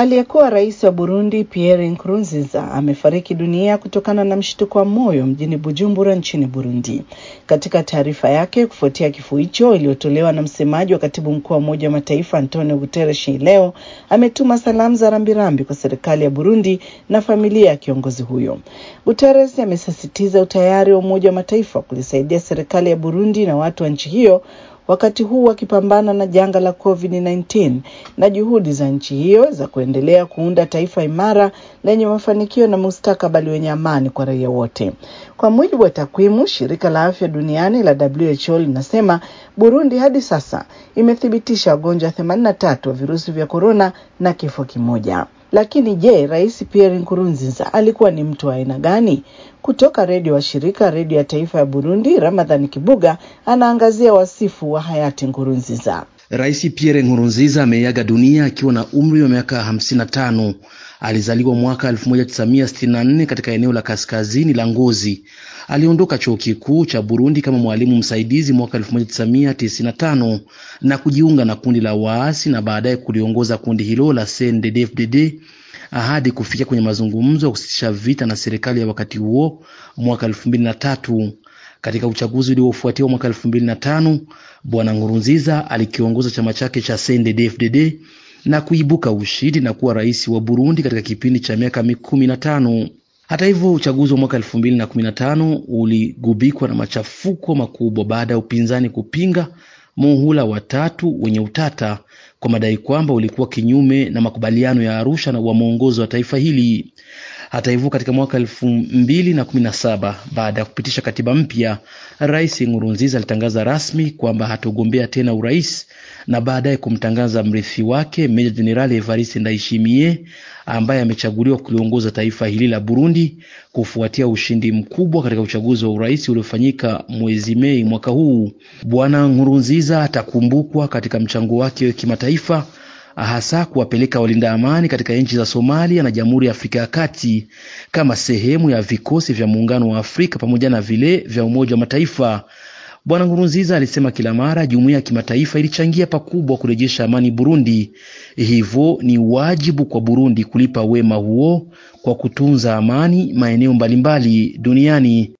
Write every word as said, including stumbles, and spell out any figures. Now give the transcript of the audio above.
Aliyekuwa rais wa Burundi Pierre Nkurunziza amefariki dunia kutokana na mshtuko wa moyo mjini Bujumbura nchini Burundi. Katika taarifa yake kufuatia kifo hicho iliyotolewa na msemaji wa katibu mkuu wa Umoja wa Mataifa Antonio Guterres leo, ametuma salamu za rambirambi kwa serikali ya Burundi na familia ya kiongozi huyo. Guterres amesisitiza utayari wa Umoja wa Mataifa kulisaidia serikali ya Burundi na watu wa nchi hiyo wakati huu wakipambana na janga la covid kumi na tisa na juhudi za nchi hiyo za kuendelea kuunda taifa imara lenye mafanikio na mustakabali wenye amani kwa raia wote. Kwa mujibu wa takwimu, shirika la afya duniani la W H O linasema Burundi hadi sasa imethibitisha wagonjwa themanini na tatu wa virusi vya corona na kifo kimoja. Lakini je, Rais Pierre Nkurunziza alikuwa ni mtu wa aina gani? Kutoka redio wa shirika redio ya taifa ya Burundi, Ramadhani Kibuga anaangazia wasifu wa hayati Nkurunziza. Rais Pierre Nkurunziza ameaga dunia akiwa na umri wa miaka hamsini na tano. Alizaliwa mwaka elfu moja tisa mia sitini na nne katika eneo la kaskazini la Ngozi. Aliondoka chuo kikuu cha Burundi kama mwalimu msaidizi mwaka elfu moja tisa mia tisini na tano na kujiunga na kundi la waasi na baadaye kuliongoza kundi hilo la C N D D F D D hadi kufikia kwenye mazungumzo ya kusitisha vita na serikali ya wakati huo mwaka elfu mbili na tatu. Katika uchaguzi uliofuatia mwaka elfu mbili na tano, Bwana Nkurunziza alikiongoza chama chake cha C N D D F D D na kuibuka ushindi na kuwa rais wa Burundi katika kipindi cha miaka kumi na tano. Hata hivyo, uchaguzi wa mwaka elfu mbili na kumi na tano uligubikwa na machafuko makubwa baada ya upinzani kupinga muhula wa tatu wenye utata kwa madai kwamba ulikuwa kinyume na makubaliano ya Arusha na wa muongozo wa taifa hili. Hata hivyo, katika mwaka elfu mbili na kumi na saba, baada ya kupitisha katiba mpya, Rais Nkurunziza alitangaza rasmi kwamba hatagombea tena urais na baadaye kumtangaza mrithi wake Meja Jenerali Evariste Ndayishimiye ambaye amechaguliwa kuliongoza taifa hili la Burundi kufuatia ushindi mkubwa katika uchaguzi wa urais uliofanyika mwezi Mei mwaka huu. Bwana Nkurunziza atakumbukwa katika mchango wake wa kimataifa, hasa kuwapeleka walinda amani katika nchi za Somalia na Jamhuri ya Afrika ya Kati kama sehemu ya vikosi vya Muungano wa Afrika pamoja na vile vya Umoja wa Mataifa. Bwana Nkurunziza alisema kila mara jumuiya ya kimataifa ilichangia pakubwa kurejesha amani Burundi. Hivyo ni wajibu kwa Burundi kulipa wema huo kwa kutunza amani maeneo mbalimbali duniani.